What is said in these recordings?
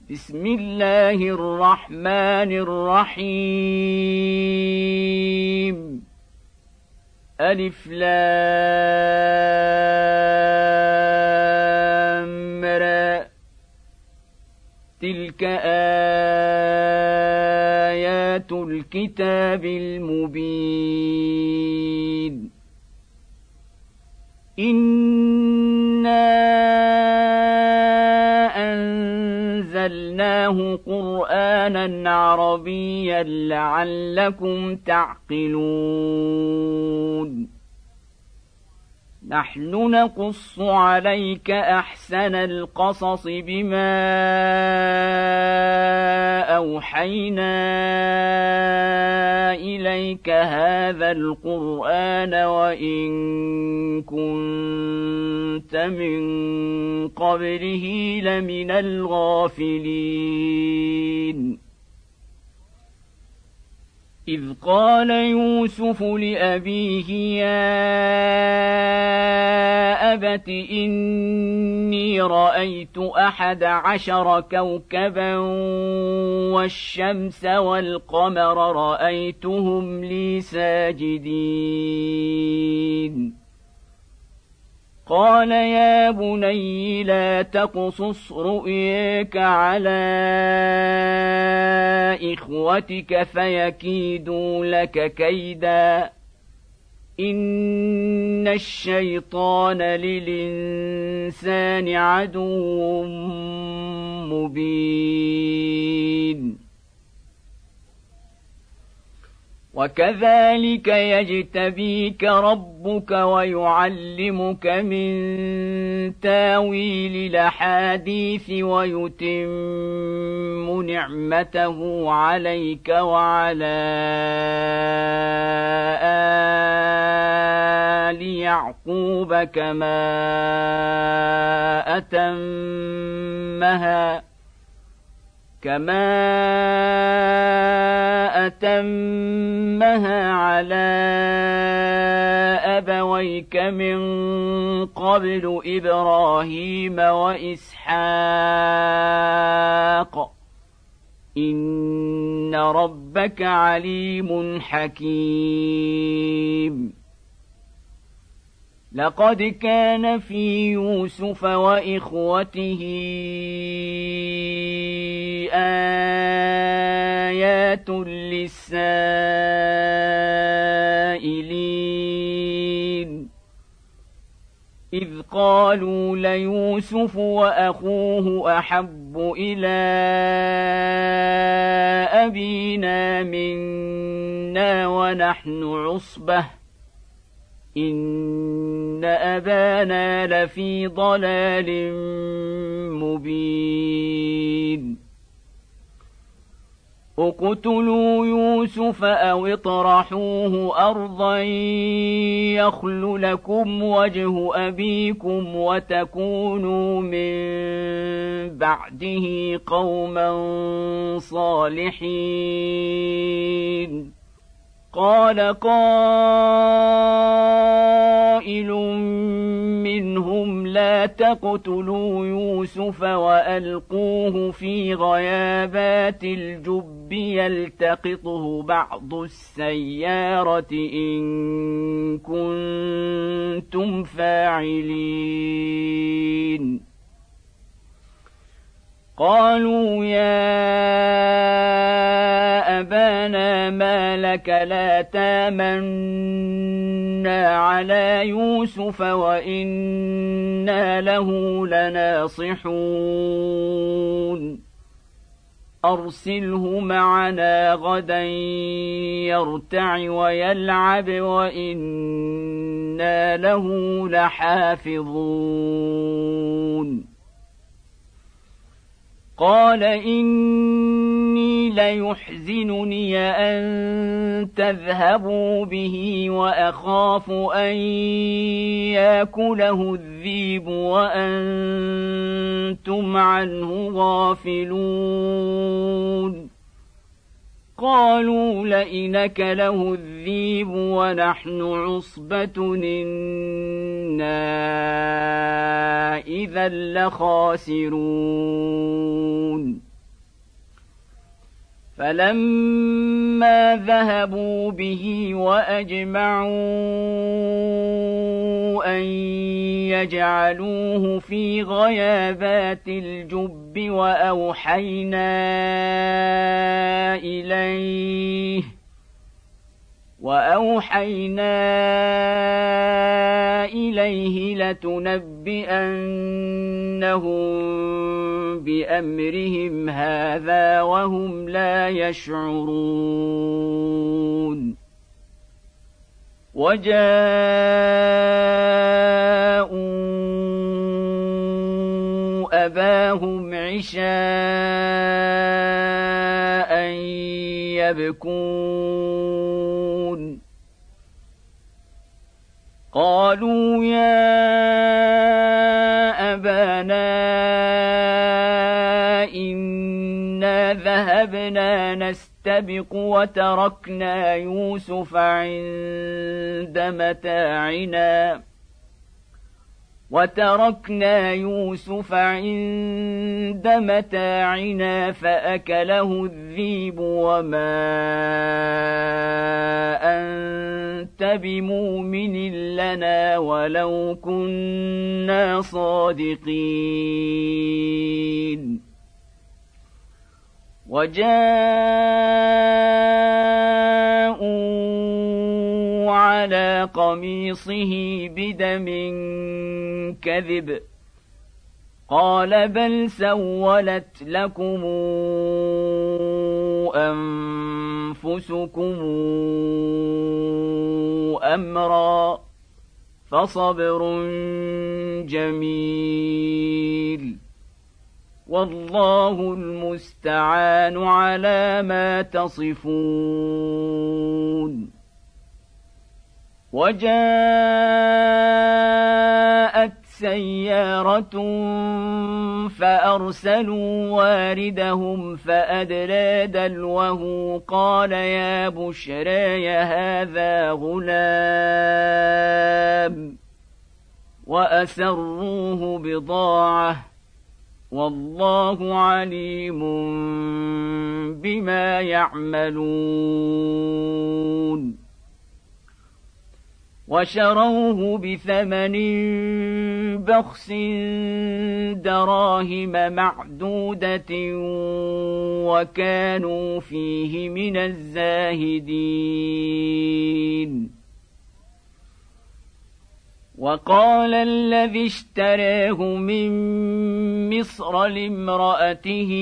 بسم الله الرحمن الرحيم ألف لام را تلك آيات الكتاب المبين إنا أنزلناه قرآنا عربيا لعلكم تعقلون نحن نقص عليك أحسن القصص بما أوحينا إليك هذا القرآن وإن كنت من قبله لمن الغافلين إذ قال يوسف لأبيه يا أبت إني رأيت 11 كوكبا والشمس والقمر رأيتهم لي ساجدين قال يا بني لا تقصص رؤياك على إخوتك فيكيدوا لك كيدا إن الشيطان للإنسان عدو مبين وكذلك يجتبيك ربك ويعلمك من تاويل الأحاديث ويتم نعمته عليك وعلى آل يعقوب كما أتمها على أبويك من قبل إبراهيم وإسحاق إن ربك عليم حكيم لقد كان في يوسف وإخوته آيات للسائلين إذ قالوا ليوسف وأخوه أحب إلى أبينا منا ونحن عصبة إن أبانا لفي ضلال مبين اقتلوا يوسف أو اطرحوه أرضا يخل لكم وجه أبيكم وتكونوا من بعده قوما صالحين قال قائل منهم لا تقتلوا يوسف وألقوه في غيابات الجب يلتقطه بعض السيارة إن كنتم فاعلين قالوا يا أبانا ما لك لا تامنا على يوسف وإنا له لناصحون أرسله معنا غدا يرتع ويلعب وإنا له لحافظون قال إني ليحزنني أن تذهبوا به وأخاف أن يأكله الذئب وأنتم عنه غافلون قالوا لئن أكله الذئب ونحن عصبة إنا إذا لخاسرون فلما ذهبوا به وأجمعوا أن يجعلوه في غيابات الجب وأوحينا إليه لتنبئنهم بأمرهم هذا وهم لا يشعرون وجاءوا أباهم عشاء يبكون قالوا يا أبانا إنا ذهبنا نستبق وتركنا يوسف عند متاعنا فأكله الذئب وما أنت بمؤمن لنا ولو كنا صادقين وجاءوا على قميصه بدم كذب قال بل سولت لكم أنفسكم أمرا فصبر جميل والله المستعان على ما تصفون وجاءت سيارة فأرسلوا واردهم فأدلى دلوه قال يا بشرى هذا غلام وأسروه بضاعة والله عليم بما يعملون وشروه بثمن بخس دراهم معدودة وكانوا فيه من الزاهدين وقال الذي اشتراه من مصر لامرأته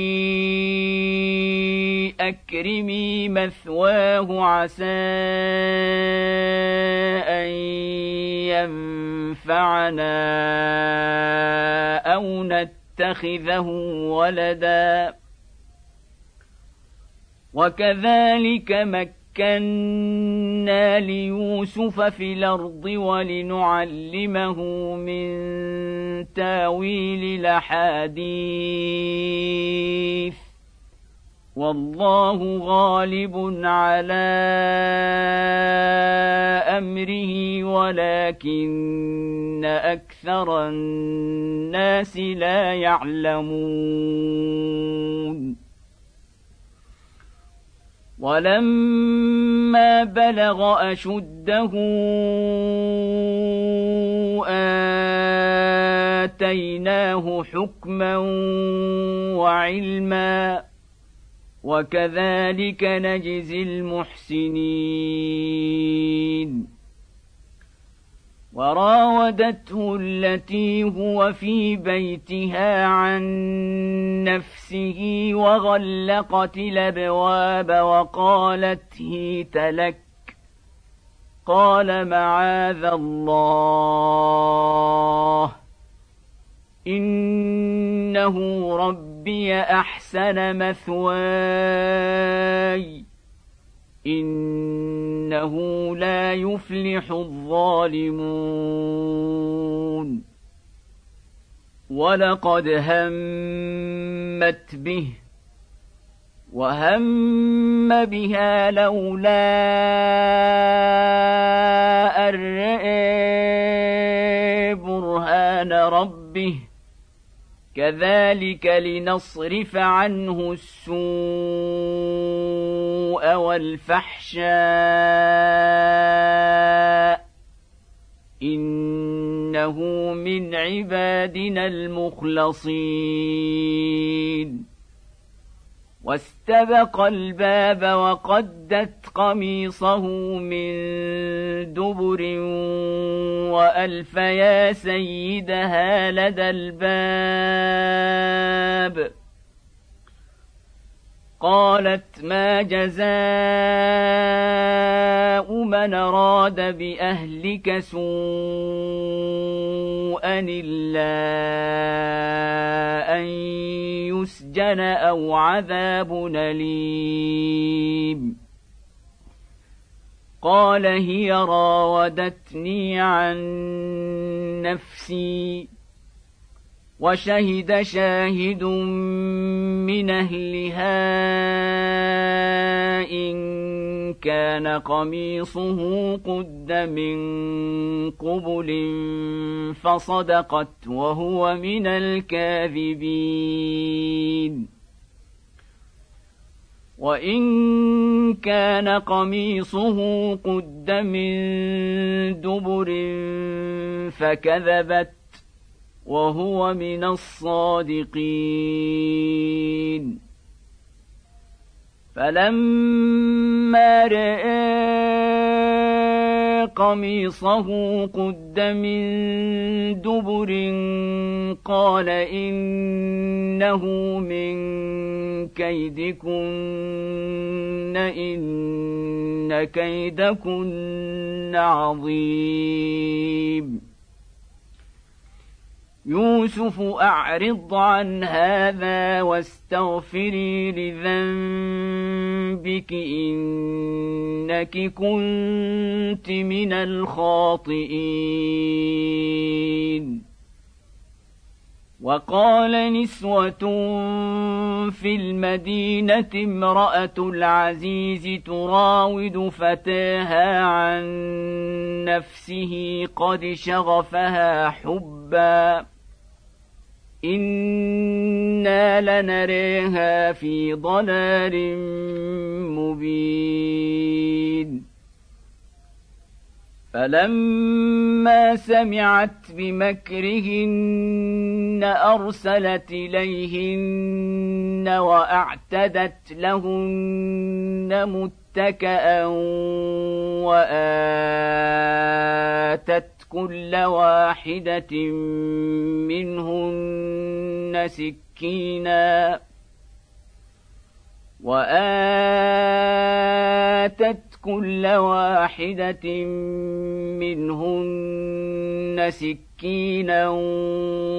أكرمي مثواه عسى أن ينفعنا أو نتخذه ولدا وكذلك مكنا ليوسف في الأرض ولنعلمه من تاويل الأحاديث والله غالب على أمره ولكن أكثر الناس لا يعلمون ولما بلغ أشده آتيناه حكما وعلما وكذلك نجزي المحسنين وراودته التي هو في بيتها عن نفسه وغلقت الأبواب وقالت هيت لك قال معاذ الله إنه ربي أحسن مثواي إنه لا يفلح الظالمون ولقد همت به وهم بها لولا أن رأى برهان ربه كذلك لنصرف عنه السوء والفحشاء إنه من عبادنا المخلصين واستبق الباب وقدت قميصه من دبر وألف يا سيدها لدى الباب قالت ما جزاء من أراد بأهلك سوءا إلا أن يسجن أو عذاب أليم قال هي راودتني عن نفسي وشهد شاهد من أهلها إن كان قميصه قد من قبل فصدقت وهو من الكاذبين وإن كان قميصه قد من دبر فكذبت وهو من الصادقين فلما رأى قميصه قد من دبر قال إنه من كيدكن إن كيدكن عظيم يوسف أعرض عن هذا واستغفري لذنبك إنك كنت من الخاطئين وقال نسوة في المدينة امرأة العزيز تراود فتاها عن نفسه قد شغفها حبا إنا لنريها في ضلال مبين فلما سمعت بمكرهن أرسلت إليهن وأعتدت لهن متكئا وآتت كل واحدة منهن سكينا كل واحدة منهن سكينا